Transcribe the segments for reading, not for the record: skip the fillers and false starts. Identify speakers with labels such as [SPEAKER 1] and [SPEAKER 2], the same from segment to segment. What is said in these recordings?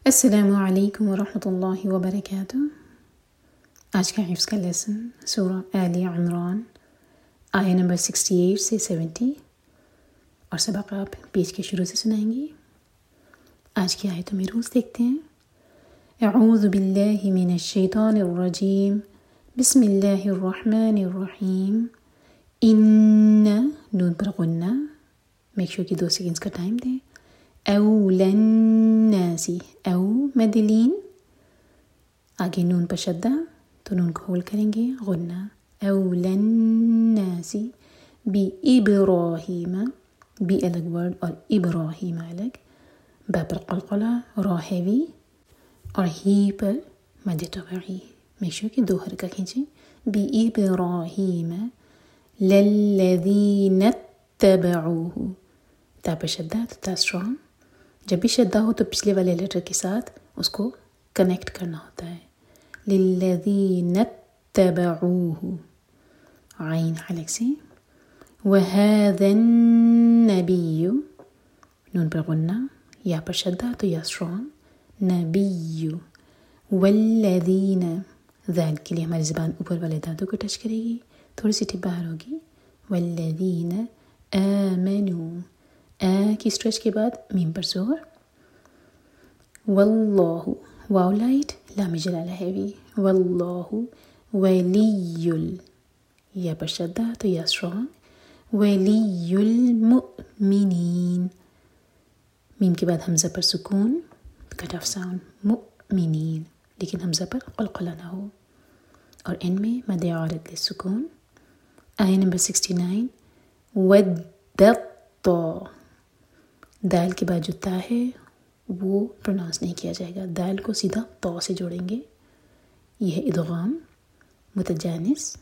[SPEAKER 1] السلام علیکم ورحمۃ اللہ وبرکاتہ۔ آج کا حفظ کا لیسن سورہ آل عمران آیہ نمبر 68 سے 70 اور سبق آپ پیج کے شروع سے سنائیں گی۔ آج کی آیتوں میں روز دیکھتے ہیں۔ اعوذ باللہ من الشیطان الرجیم، بسم اللہ الرحمن الرحیم۔ ان نون پر غنہ، میک شور کہ 2 سیکنڈز کا ٹائم دیں۔ اولی الناس، او مدلین، آگے نون پر شدہ تو نون کو ہولڈ کریں گے، غنہ۔ اولی الناس بی ابراہیم، بی الگ ورڈ اور ابراہیم الگ، با پر قلقلہ، را ہیوی اور ہی پر مد طبعی، میک شور کہ 2 حرکہ کھینچیں۔ بی ابراہیم للذین اتبعوہ، تا پر شدہ تو تا اسٹرانگ، جب بھی شدہ ہو تو پچھلے والے لیٹر کے ساتھ اس کو کنیکٹ کرنا ہوتا ہے۔ للذین اتبعوہ، عین حلق سے۔ وہذا النبی، نون پر غنہ، یا پر شدہ تو یا اسٹرانگ، نبی۔ والذین، ذال کے لیے ہماری زبان اوپر والے دانتوں کو ٹچ کرے گی، تھوڑی سی ٹپ باہر ہوگی۔ والذین آمنوا، کی اسٹریچ کے بعد میم پر زور۔ واللہ، واو لائٹ، لام جلالہ ہیوی۔ واللہ ولی، یا پر شدہ تو یا اسٹرانگ، ولی المؤمنین، میم کے بعد حمزہ پر سکون، کٹ آف ساؤنڈ، مؤمنین، لیکن حمزہ پر قلقلہ نہ ہو، اور ان میں مد عارض للسکون۔ آیہ نمبر 69۔ ودت، دال کے بعد جو تا ہے وہ پروناؤنس نہیں کیا جائے گا، دال کو سیدھا تو سے جوڑیں گے، یہ ہے ادغام متجانس۔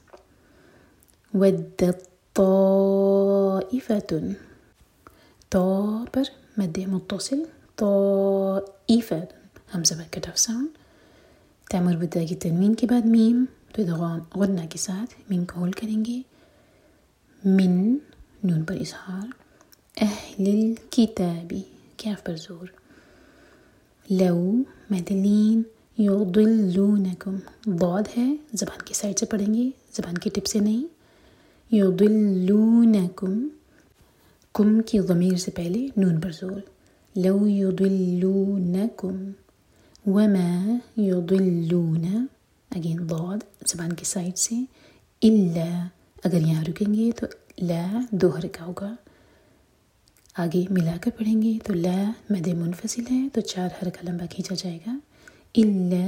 [SPEAKER 1] ودت طائفۃ، تو پر مد متصل، طائفۃ، حمزہ پر کٹ آف ساؤنڈ۔ تا مربوطہ کی تنوین کے بعد میم تو ادغام غنہ کے ساتھ میم کو ہولڈ کریں گے۔ من، نون پر اظہار۔ اہل الکتابی، کیف پر زور۔ لو، مدلین، یضلونکم، ضاد ہے، زبان کی سائڈ سے پڑھیں گے، زبان کی ٹپ سے نہیں۔ یضلونکم، کم کی ضمیر سے پہلے نون پر زور۔ لو یضلونکم، وما یضلون، اگین ضاد، زبان کی سائڈ سے۔ الا، اگر یہاں رکیں گے تو لا 2 حرکہ ہوگا، آگے ملا کر پڑھیں گے تو لا مد منفصل ہے تو 4 حرکہ لمبا کھینچا جائے گا۔ الا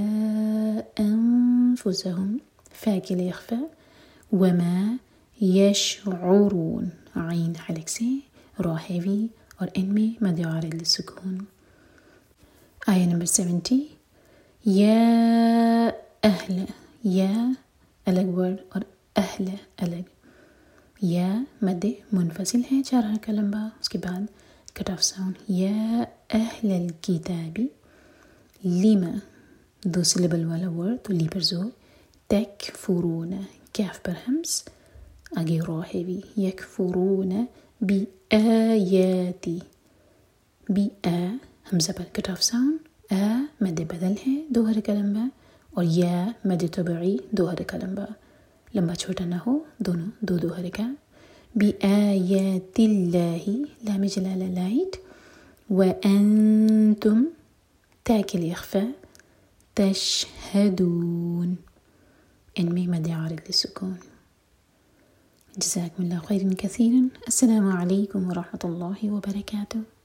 [SPEAKER 1] انفسہم، فا کے لیے اخفا۔ وما یشعرون، عین حلق سے، را ہیوی اور ان میں مد عارض للسکون۔ آیہ نمبر 70۔ یا اہل، یا الگ ورڈ اور اہل الگ، یا مد منفصل ہے 4 حرکہ لمبا، اس کے بعد کٹ آف ساؤنڈ۔ یا اہل الکتابی، لما، 2 سلیبل والا ورڈ تو لی پر زور۔ تکفرون، کیف پر ہمس، آگے را ہیوی۔ یکفرون بی آیاتی، بی آ، حمزہ پر کٹ آف ساؤنڈ، آ مد بدل ہے 2 حرکہ لمبا، اور یا مد طبعی 2 حرکہ لمبا، لمبا چھوٹا نہ ہو، دونوں 2 حرکہ۔ بآیات اللہ، لام جلالہ لائٹ۔ وانتم، تا کے لیے اخفا، تشہدون، ان میں مد عارض للسکون۔ جزاکم اللہ خیرا کثیرا۔ السلام علیکم ورحمۃ اللہ وبرکاتہ۔